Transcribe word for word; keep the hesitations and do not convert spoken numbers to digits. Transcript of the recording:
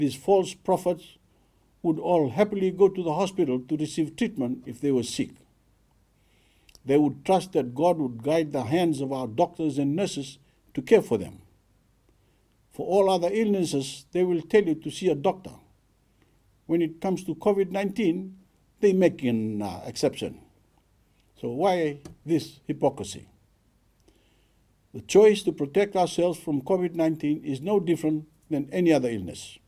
These false prophets would all happily go to the hospital to receive treatment if they were sick. They would trust that God would guide the hands of our doctors and nurses to care for them. For all other illnesses, they will tell you to see a doctor. When it comes to COVID nineteen, they make an uh, exception. So why this hypocrisy? The choice to protect ourselves from COVID nineteen is no different than any other illness.